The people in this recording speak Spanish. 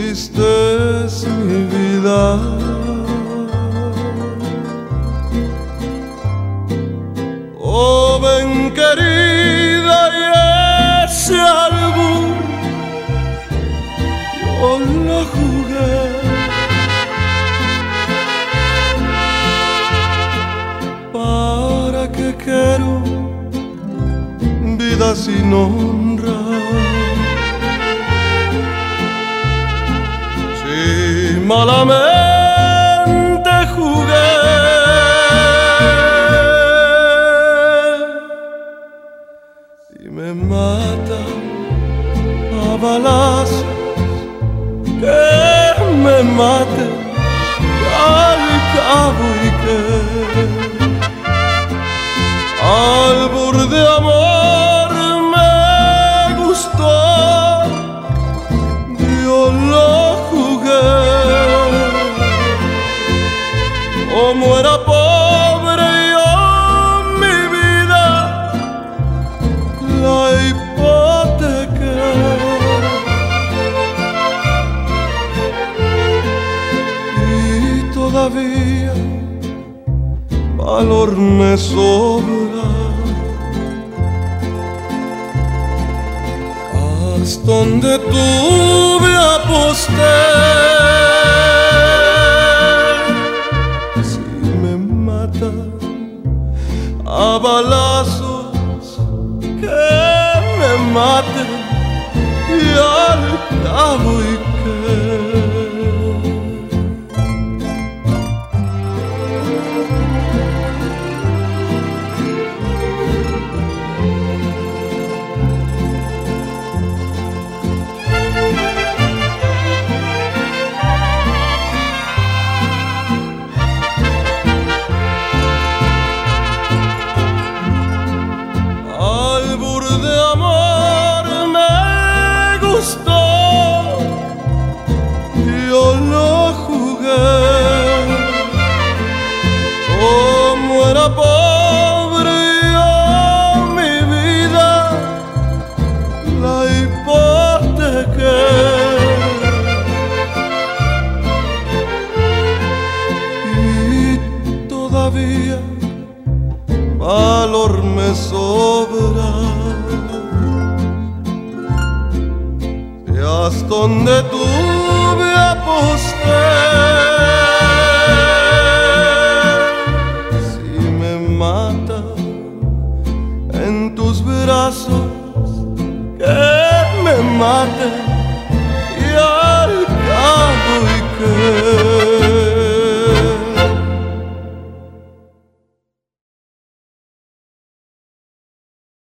triste es mi vida. Oh, ven querida, y ese albur yo lo jugué. ¿Para qué quiero vida sin honra? Si malamente jugué y me matan a balazos, que me maten al cabo y que albur de amor me gustó, yo lo jugué. Como era pobre yo mi vida la hipotequé. Y todavía valor me sobra. Hasta donde tuve aposté. Si me matan a balazos, que me maten y al cabo y que pobre yo mi vida la hipotequé. Y todavía valor me sobra. Y hasta donde tuve aposté.